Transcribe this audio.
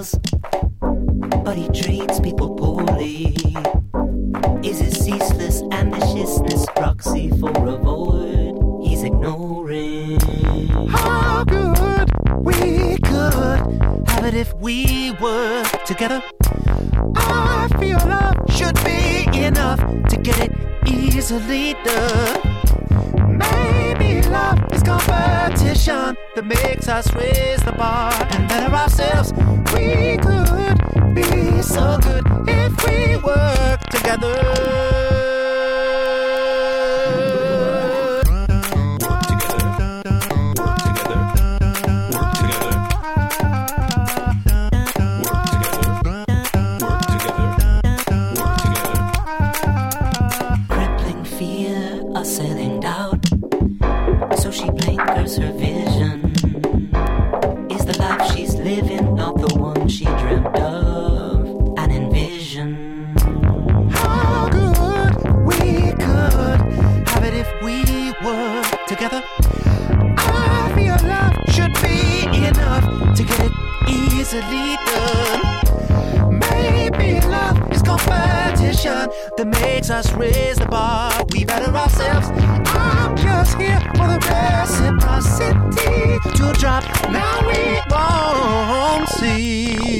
smiles, but he treats people poorly. Is his ceaseless ambitiousness proxy for reward he's ignoring? How good we could have it if we were together. I feel love should be enough to get it easily done. Maybe love is competition that makes us raise the bar and better ourselves. We could be so good if we work together. Assailing doubt, so she blinkers her vision. Is the life she's living not the one she dreamt of and envisioned? How good we could have it if we were together. I feel love should be enough to get it easily done. Maybe love is competition that makes us raise the bar. We better ourselves. I'm just here for the reciprocity to drop. Now we won't see.